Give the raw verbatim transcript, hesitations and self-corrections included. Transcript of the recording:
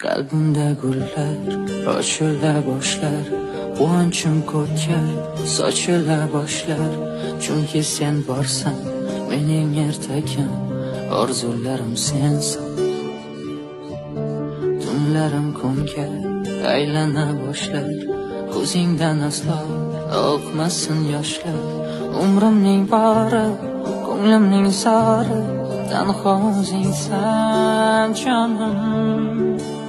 Qalbimda gullar ochila boshlar, quvonchim ko'kka sochila boshlar. Chunki sen borsan, mening ertagim, orzularim sensan. Tunlarim kunga aylana boshlar, ko'zingdan aslo oqmasin yoshlar. Umrimning bari, ko'nglimning sari, tanho o'zingsan jonim.